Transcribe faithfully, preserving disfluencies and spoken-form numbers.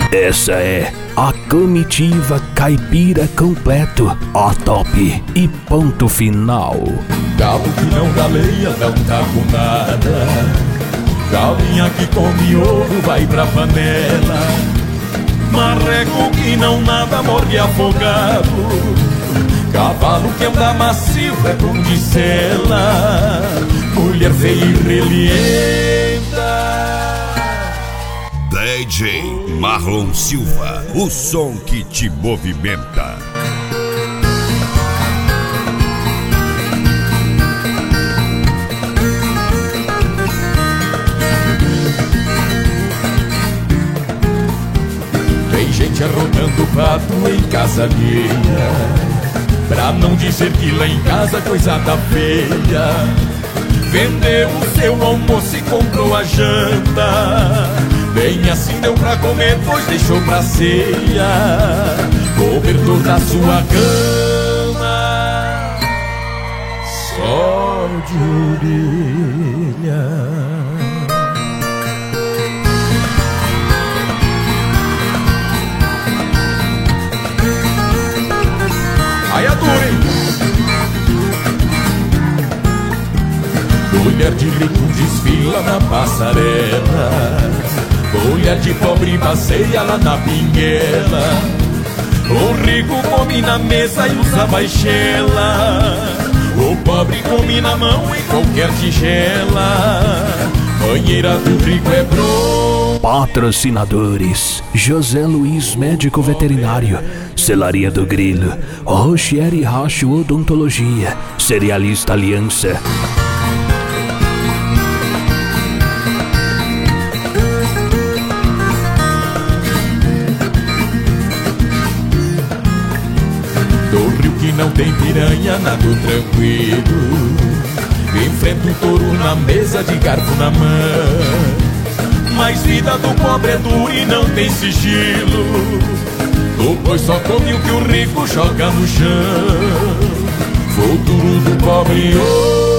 Essa é a comitiva caipira completo, a top e ponto final. Galo que não galeia não tá com nada. Galinha que come ovo vai pra panela. Marreco que não nada morre afogado. Cavalo que anda macio é com de sela. Mulher feia e relienta. D J Marlon Silva, o som que te movimenta. Tem gente arrotando pato em casa alheia, pra não dizer que lá em casa coisa tá feia. Vendeu o seu almoço e comprou a janta. Bem assim deu pra comer, pois deixou pra ceia. Cobertor da sua cama, só de orelha. Ai, adorei. Mulher de rico desfila na passarela. Mulher de pobre passeia lá na pinguela. O rico come na mesa e usa baixela. O pobre come na mão em qualquer tigela. Banheira do rico é bronze. Patrocinadores: José Luiz Médico Veterinário, Celaria do Grilo, Rochieri Racho Odontologia, Cerealista Aliança. Do rio que não tem piranha, nado tranquilo. Enfrenta o touro na mesa de garfo na mão. Mas vida do pobre é dura e não tem sigilo. O boi só come o que o rico joga no chão. Futuro do pobre, oh.